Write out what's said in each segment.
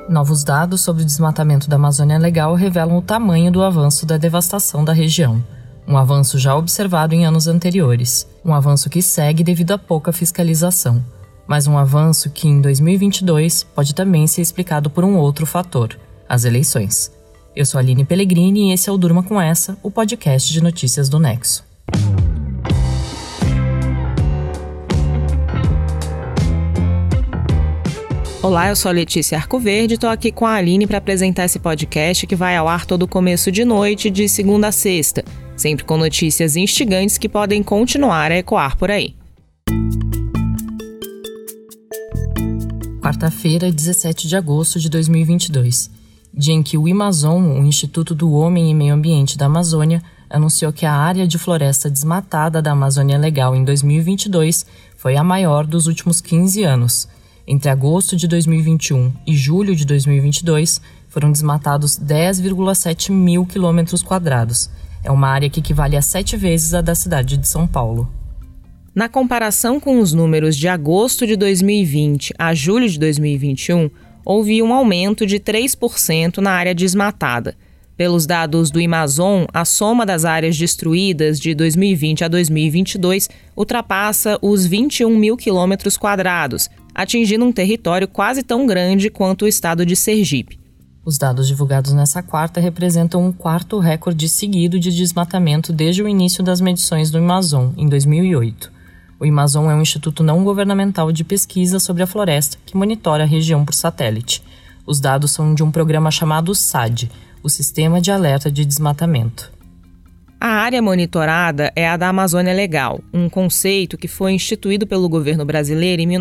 Novos dados sobre o desmatamento da Amazônia Legal revelam o tamanho do avanço da devastação da região. Um avanço já observado em anos anteriores. Um avanço que segue devido a pouca fiscalização. Mas um avanço que, em 2022, pode também ser explicado por um outro fator: as eleições. Eu sou a Aline Pellegrini e esse é o Durma Com Essa, o podcast de notícias do Nexo. Olá, eu sou a Letícia Arcoverde e estou aqui com a Aline para apresentar esse podcast que vai ao ar todo começo de noite, de segunda a sexta, sempre com notícias instigantes que podem continuar a ecoar por aí. Quarta-feira, 17 de agosto de 2022, dia em que o IMAZON, o Instituto do Homem e Meio Ambiente da Amazônia, anunciou que a área de floresta desmatada da Amazônia Legal em 2022 foi a maior dos últimos 15 anos. Entre agosto de 2021 e julho de 2022, foram desmatados 10,7 mil quilômetros quadrados. É uma área que equivale a 7 vezes a da cidade de São Paulo. Na comparação com os números de agosto de 2020 a julho de 2021, houve um aumento de 3% na área desmatada. Pelos dados do IMAZON, a soma das áreas destruídas de 2020 a 2022 ultrapassa os 21 mil quilômetros quadrados, atingindo um território quase tão grande quanto o estado de Sergipe. Os dados divulgados nessa quarta representam um quarto recorde seguido de desmatamento desde o início das medições do IMAZON, em 2008. O IMAZON é um instituto não governamental de pesquisa sobre a floresta que monitora a região por satélite. Os dados são de um programa chamado SAD, o Sistema de Alerta de Desmatamento. A área monitorada é a da Amazônia Legal, um conceito que foi instituído pelo governo brasileiro em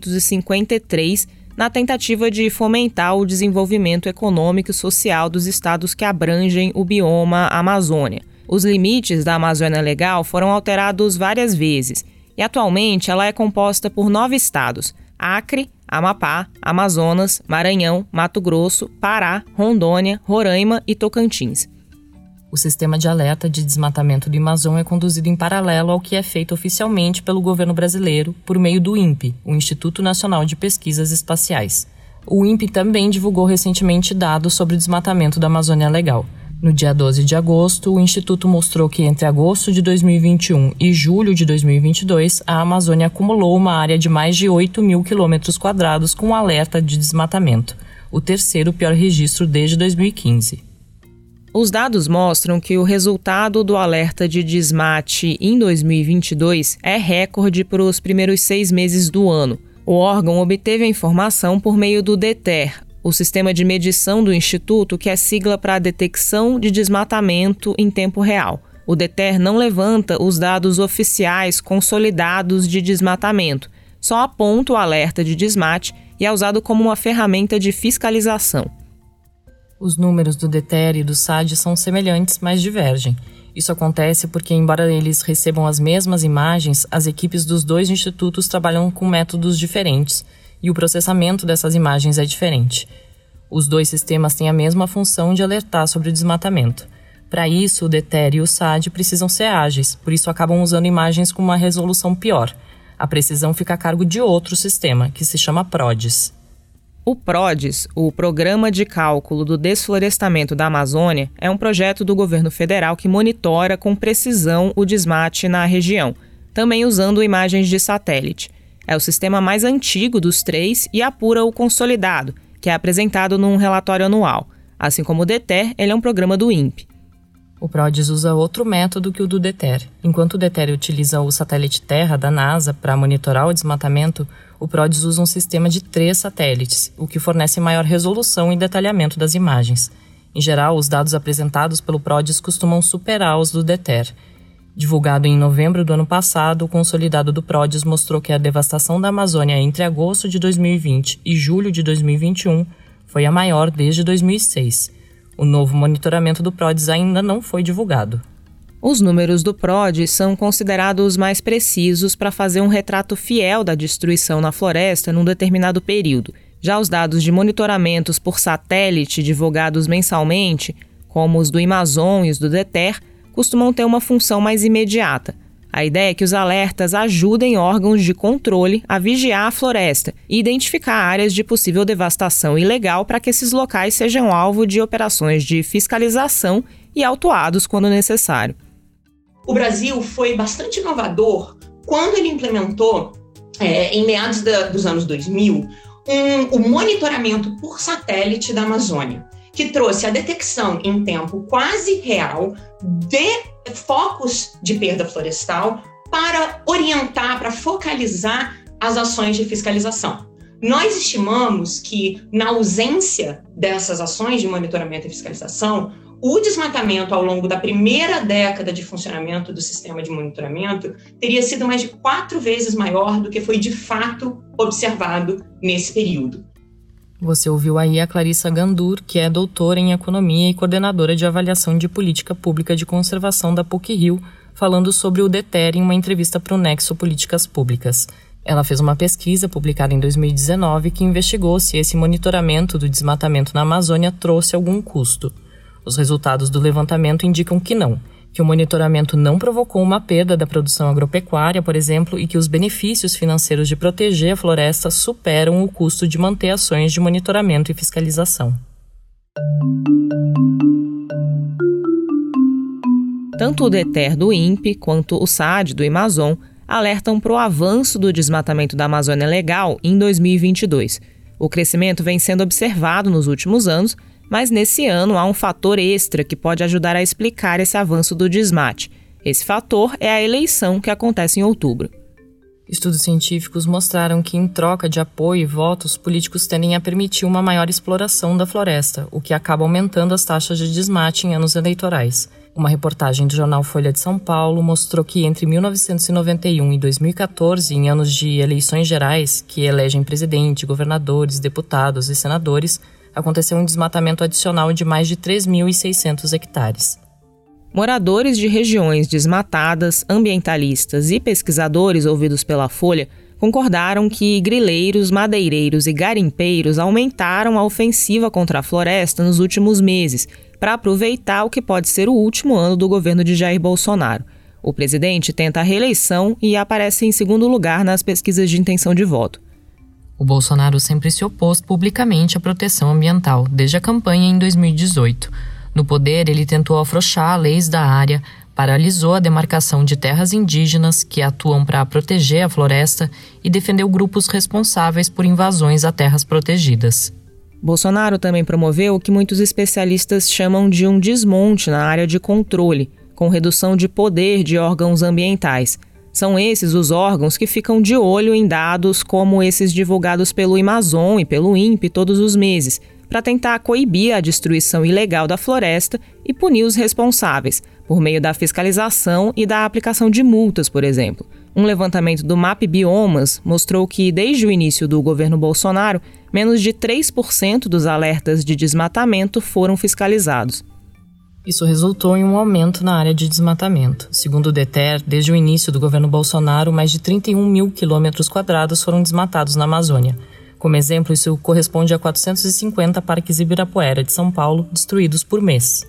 1953, na tentativa de fomentar o desenvolvimento econômico e social dos estados que abrangem o bioma Amazônia. Os limites da Amazônia Legal foram alterados várias vezes, e atualmente ela é composta por 9 estados: Acre, Amapá, Amazonas, Maranhão, Mato Grosso, Pará, Rondônia, Roraima e Tocantins. O sistema de alerta de desmatamento do IMAZON é conduzido em paralelo ao que é feito oficialmente pelo governo brasileiro por meio do INPE, o Instituto Nacional de Pesquisas Espaciais. O INPE também divulgou recentemente dados sobre o desmatamento da Amazônia Legal. No dia 12 de agosto, o Instituto mostrou que entre agosto de 2021 e julho de 2022, a Amazônia acumulou uma área de mais de 8 mil quilômetros quadrados com alerta de desmatamento, o terceiro pior registro desde 2015. Os dados mostram que o resultado do alerta de desmate em 2022 é recorde para os primeiros 6 meses do ano. O órgão obteve a informação por meio do DETER, o sistema de medição do Instituto, que é sigla para a detecção de desmatamento em tempo real. O DETER não levanta os dados oficiais consolidados de desmatamento, só aponta o alerta de desmate e é usado como uma ferramenta de fiscalização. Os números do DETER e do SAD são semelhantes, mas divergem. Isso acontece porque, embora eles recebam as mesmas imagens, as equipes dos dois institutos trabalham com métodos diferentes, e o processamento dessas imagens é diferente. Os dois sistemas têm a mesma função de alertar sobre o desmatamento. Para isso, o DETER e o SAD precisam ser ágeis, por isso acabam usando imagens com uma resolução pior. A precisão fica a cargo de outro sistema, que se chama PRODES. O PRODES, o Programa de Cálculo do Desflorestamento da Amazônia, é um projeto do governo federal que monitora com precisão o desmate na região, também usando imagens de satélite. É o sistema mais antigo dos 3 e apura o consolidado, que é apresentado num relatório anual. Assim como o DETER, ele é um programa do INPE. O PRODES usa outro método que o do DETER. Enquanto o DETER utiliza o satélite Terra da NASA para monitorar o desmatamento, o PRODES usa um sistema de 3 satélites, o que fornece maior resolução e detalhamento das imagens. Em geral, os dados apresentados pelo PRODES costumam superar os do DETER. Divulgado em novembro do ano passado, o consolidado do PRODES mostrou que a devastação da Amazônia entre agosto de 2020 e julho de 2021 foi a maior desde 2006. O novo monitoramento do PRODES ainda não foi divulgado. Os números do PRODES são considerados mais precisos para fazer um retrato fiel da destruição na floresta num determinado período. Já os dados de monitoramentos por satélite divulgados mensalmente, como os do IMAZON e os do DETER, costumam ter uma função mais imediata. A ideia é que os alertas ajudem órgãos de controle a vigiar a floresta e identificar áreas de possível devastação ilegal para que esses locais sejam alvo de operações de fiscalização e autuados quando necessário. O Brasil foi bastante inovador quando ele implementou, em meados dos anos 2000, o monitoramento por satélite da Amazônia, que trouxe a detecção em tempo quase real de focos de perda florestal para orientar, para focalizar as ações de fiscalização. Nós estimamos que, na ausência dessas ações de monitoramento e fiscalização, o desmatamento ao longo da primeira década de funcionamento do sistema de monitoramento teria sido mais de 4 vezes maior do que foi de fato observado nesse período. Você ouviu aí a Clarissa Gandur, que é doutora em economia e coordenadora de avaliação de política pública de conservação da PUC-Rio, falando sobre o DETER em uma entrevista para o Nexo Políticas Públicas. Ela fez uma pesquisa publicada em 2019 que investigou se esse monitoramento do desmatamento na Amazônia trouxe algum custo. Os resultados do levantamento indicam que não, que o monitoramento não provocou uma perda da produção agropecuária, por exemplo, e que os benefícios financeiros de proteger a floresta superam o custo de manter ações de monitoramento e fiscalização. Tanto o DETER do INPE quanto o SAD do Amazon alertam para o avanço do desmatamento da Amazônia Legal em 2022. O crescimento vem sendo observado nos últimos anos, mas nesse ano há um fator extra que pode ajudar a explicar esse avanço do desmate. Esse fator é a eleição que acontece em outubro. Estudos científicos mostraram que, em troca de apoio e votos, políticos tendem a permitir uma maior exploração da floresta, o que acaba aumentando as taxas de desmate em anos eleitorais. Uma reportagem do jornal Folha de São Paulo mostrou que entre 1991 e 2014, em anos de eleições gerais, que elegem presidente, governadores, deputados e senadores, aconteceu um desmatamento adicional de mais de 3.600 hectares. Moradores de regiões desmatadas, ambientalistas e pesquisadores ouvidos pela Folha concordaram que grileiros, madeireiros e garimpeiros aumentaram a ofensiva contra a floresta nos últimos meses para aproveitar o que pode ser o último ano do governo de Jair Bolsonaro. O presidente tenta a reeleição e aparece em segundo lugar nas pesquisas de intenção de voto. O Bolsonaro sempre se opôs publicamente à proteção ambiental, desde a campanha em 2018. No poder, ele tentou afrouxar leis da área, paralisou a demarcação de terras indígenas que atuam para proteger a floresta e defendeu grupos responsáveis por invasões a terras protegidas. Bolsonaro também promoveu o que muitos especialistas chamam de um desmonte na área de controle, com redução de poder de órgãos ambientais. São esses os órgãos que ficam de olho em dados como esses divulgados pelo Amazon e pelo INPE todos os meses, para tentar coibir a destruição ilegal da floresta e punir os responsáveis, por meio da fiscalização e da aplicação de multas, por exemplo. Um levantamento do MAP Biomas mostrou que, desde o início do governo Bolsonaro, menos de 3% dos alertas de desmatamento foram fiscalizados. Isso resultou em um aumento na área de desmatamento. Segundo o DETER, desde o início do governo Bolsonaro, mais de 31 mil quilômetros quadrados foram desmatados na Amazônia. Como exemplo, isso corresponde a 450 parques Ibirapuera de São Paulo destruídos por mês.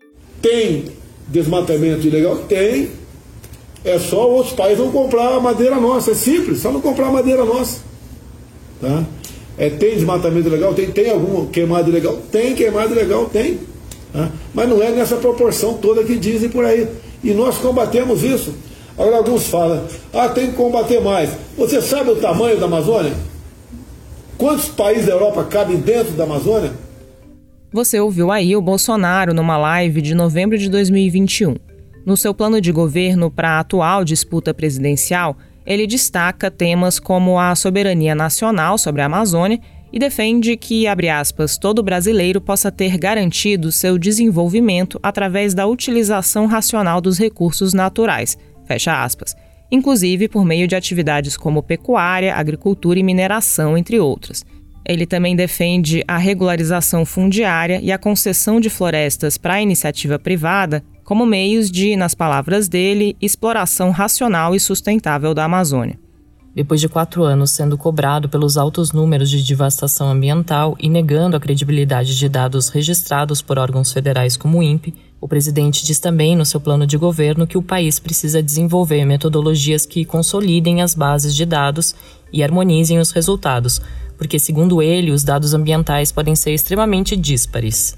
Tem desmatamento ilegal? Tem. É só outros países não comprar a madeira nossa. É simples, só não comprar a madeira nossa. Tá? Tem desmatamento ilegal? Tem algum queimado ilegal? Tem queimado ilegal? Tem. Tá? Mas não é nessa proporção toda que dizem por aí. E nós combatemos isso. Agora alguns falam, tem que combater mais. Você sabe o tamanho da Amazônia? Quantos países da Europa cabem dentro da Amazônia? Você ouviu aí o Bolsonaro numa live de novembro de 2021. No seu plano de governo para a atual disputa presidencial, ele destaca temas como a soberania nacional sobre a Amazônia e defende que, abre aspas, todo brasileiro possa ter garantido seu desenvolvimento através da utilização racional dos recursos naturais, fecha aspas, inclusive por meio de atividades como pecuária, agricultura e mineração, entre outras. Ele também defende a regularização fundiária e a concessão de florestas para a iniciativa privada como meios de, nas palavras dele, exploração racional e sustentável da Amazônia. Depois de 4 anos sendo cobrado pelos altos números de devastação ambiental e negando a credibilidade de dados registrados por órgãos federais como o INPE, O presidente diz também no seu plano de governo que o país precisa desenvolver metodologias que consolidem as bases de dados e harmonizem os resultados, porque, segundo ele, os dados ambientais podem ser extremamente díspares.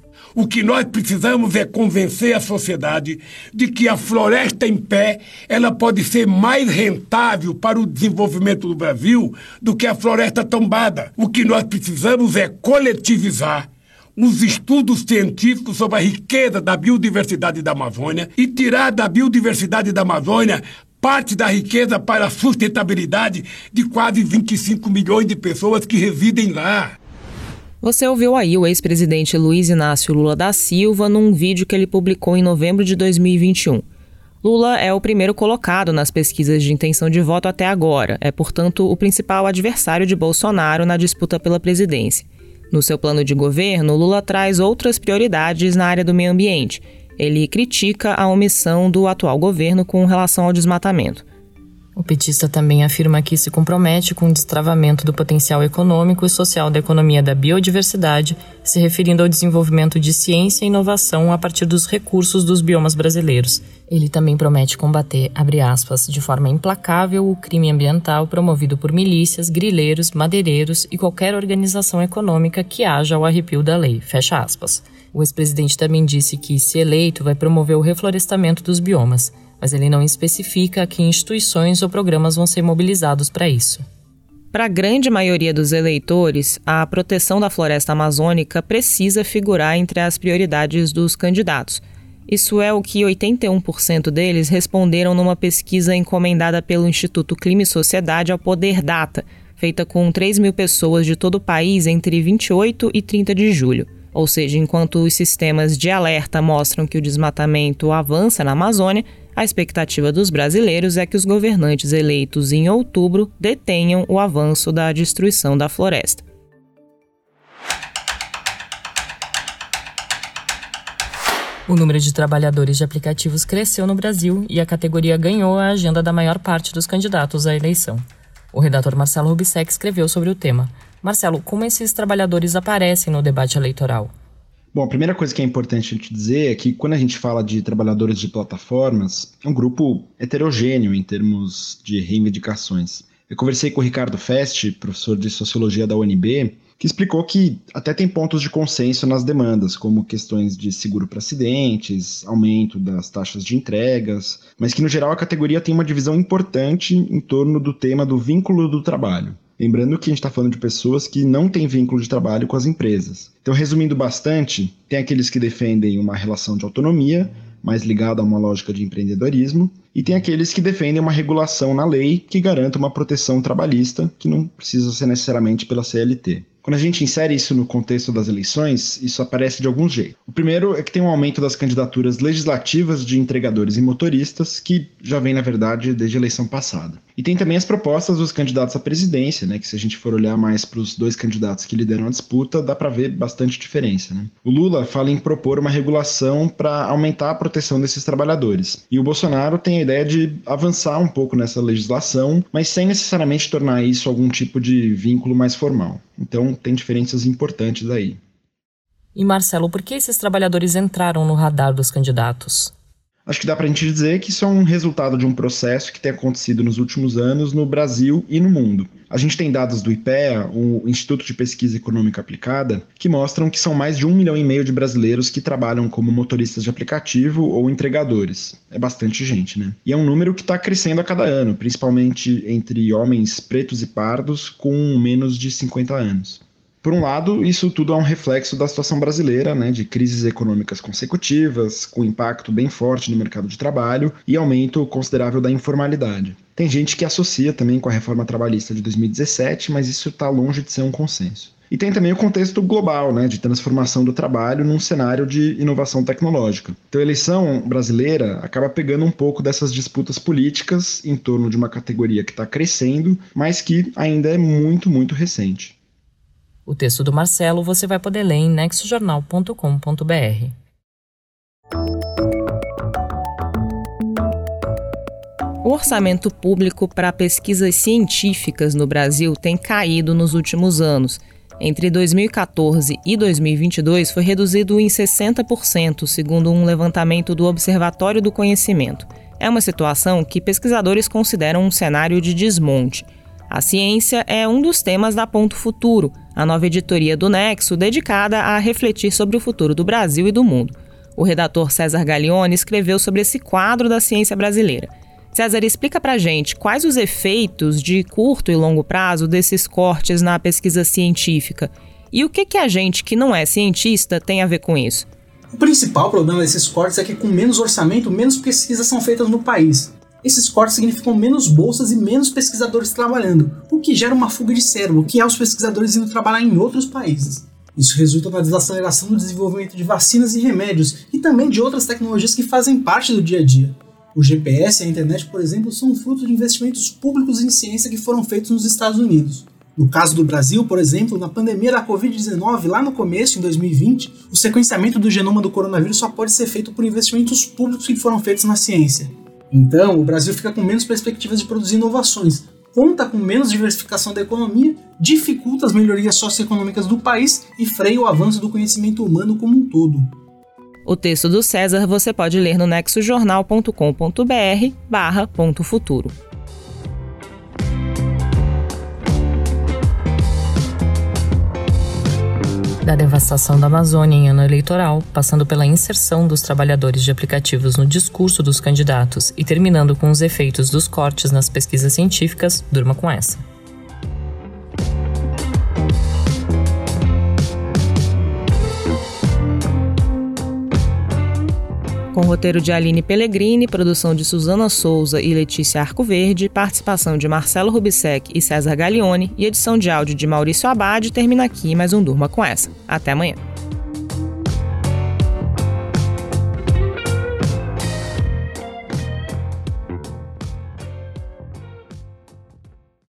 O que nós precisamos é convencer a sociedade de que a floresta em pé ela pode ser mais rentável para o desenvolvimento do Brasil do que a floresta tombada. O que nós precisamos é coletivizar os estudos científicos sobre a riqueza da biodiversidade da Amazônia e tirar da biodiversidade da Amazônia parte da riqueza para a sustentabilidade de quase 25 milhões de pessoas que residem lá. Você ouviu aí o ex-presidente Luiz Inácio Lula da Silva num vídeo que ele publicou em novembro de 2021. Lula é o primeiro colocado nas pesquisas de intenção de voto até agora. É, portanto, o principal adversário de Bolsonaro na disputa pela presidência. No seu plano de governo, Lula traz outras prioridades na área do meio ambiente. Ele critica a omissão do atual governo com relação ao desmatamento. O petista também afirma que se compromete com o destravamento do potencial econômico e social da economia da biodiversidade, se referindo ao desenvolvimento de ciência e inovação a partir dos recursos dos biomas brasileiros. Ele também promete combater, abre aspas, de forma implacável o crime ambiental promovido por milícias, grileiros, madeireiros e qualquer organização econômica que haja ao arrepio da lei, fecha aspas. O ex-presidente também disse que, se eleito, vai promover o reflorestamento dos biomas, mas ele não especifica que instituições ou programas vão ser mobilizados para isso. Para a grande maioria dos eleitores, a proteção da floresta amazônica precisa figurar entre as prioridades dos candidatos. Isso é o que 81% deles responderam numa pesquisa encomendada pelo Instituto Clima e Sociedade ao Poder Data, feita com 3 mil pessoas de todo o país entre 28 e 30 de julho. Ou seja, enquanto os sistemas de alerta mostram que o desmatamento avança na Amazônia, a expectativa dos brasileiros é que os governantes eleitos em outubro detenham o avanço da destruição da floresta. O número de trabalhadores de aplicativos cresceu no Brasil e a categoria ganhou a agenda da maior parte dos candidatos à eleição. O redator Marcelo Rubissec escreveu sobre o tema. Marcelo, como esses trabalhadores aparecem no debate eleitoral? Bom, a primeira coisa que é importante a gente dizer é que quando a gente fala de trabalhadores de plataformas, é um grupo heterogêneo em termos de reivindicações. Eu conversei com o Ricardo Feste, professor de Sociologia da UNB, que explicou que até tem pontos de consenso nas demandas, como questões de seguro para acidentes, aumento das taxas de entregas, mas que no geral a categoria tem uma divisão importante em torno do tema do vínculo do trabalho. Lembrando que a gente está falando de pessoas que não têm vínculo de trabalho com as empresas. Então, resumindo bastante, tem aqueles que defendem uma relação de autonomia, mais ligada a uma lógica de empreendedorismo, e tem aqueles que defendem uma regulação na lei que garanta uma proteção trabalhista, que não precisa ser necessariamente pela CLT. Quando a gente insere isso no contexto das eleições, isso aparece de alguns jeitos. O primeiro é que tem um aumento das candidaturas legislativas de entregadores e motoristas, que já vem, na verdade, desde a eleição passada. E tem também as propostas dos candidatos à presidência, né, que se a gente for olhar mais para os dois candidatos que lideram a disputa, dá para ver bastante diferença. Né? O Lula fala em propor uma regulação para aumentar a proteção desses trabalhadores. E o Bolsonaro tem a ideia de avançar um pouco nessa legislação, mas sem necessariamente tornar isso algum tipo de vínculo mais formal. Então, tem diferenças importantes aí. E Marcelo, por que esses trabalhadores entraram no radar dos candidatos? Acho que dá para a gente dizer que isso é um resultado de um processo que tem acontecido nos últimos anos no Brasil e no mundo. A gente tem dados do IPEA, o Instituto de Pesquisa Econômica Aplicada, que mostram que são mais de 1,5 milhão de brasileiros que trabalham como motoristas de aplicativo ou entregadores. É bastante gente, né? E é um número que está crescendo a cada ano, principalmente entre homens pretos e pardos com menos de 50 anos. Por um lado, isso tudo é um reflexo da situação brasileira, né, de crises econômicas consecutivas, com impacto bem forte no mercado de trabalho e aumento considerável da informalidade. Tem gente que associa também com a reforma trabalhista de 2017, mas isso está longe de ser um consenso. E tem também o contexto global, né, de transformação do trabalho num cenário de inovação tecnológica. Então a eleição brasileira acaba pegando um pouco dessas disputas políticas em torno de uma categoria que está crescendo, mas que ainda é muito, muito recente. O texto do Marcelo você vai poder ler em nexojornal.com.br. O orçamento público para pesquisas científicas no Brasil tem caído nos últimos anos. Entre 2014 e 2022 foi reduzido em 60%, segundo um levantamento do Observatório do Conhecimento. É uma situação que pesquisadores consideram um cenário de desmonte. A ciência é um dos temas da Ponto Futuro, a nova editoria do Nexo dedicada a refletir sobre o futuro do Brasil e do mundo. O redator César Galione escreveu sobre esse quadro da ciência brasileira. César, explica pra gente quais os efeitos de curto e longo prazo desses cortes na pesquisa científica e o que a gente que não é cientista tem a ver com isso. O principal problema desses cortes é que com menos orçamento, menos pesquisas são feitas no país. Esses cortes significam menos bolsas e menos pesquisadores trabalhando, o que gera uma fuga de cérebro, que é os pesquisadores indo trabalhar em outros países. Isso resulta na desaceleração do desenvolvimento de vacinas e remédios e também de outras tecnologias que fazem parte do dia a dia. O GPS e a internet, por exemplo, são fruto de investimentos públicos em ciência que foram feitos nos Estados Unidos. No caso do Brasil, por exemplo, na pandemia da Covid-19, lá no começo, em 2020, o sequenciamento do genoma do coronavírus só pode ser feito por investimentos públicos que foram feitos na ciência. Então, o Brasil fica com menos perspectivas de produzir inovações, conta com menos diversificação da economia, dificulta as melhorias socioeconômicas do país e freia o avanço do conhecimento humano como um todo. O texto do César você pode ler no nexojornal.com.br/Ponto Futuro. Da devastação da Amazônia em ano eleitoral, passando pela inserção dos trabalhadores de aplicativos no discurso dos candidatos e terminando com os efeitos dos cortes nas pesquisas científicas, durma com essa. Com roteiro de Aline Pellegrini, produção de Suzana Souza e Letícia Arcoverde, participação de Marcelo Rubissec e César Galione e edição de áudio de Maurício Abad, termina aqui mais um Durma com essa. Até amanhã.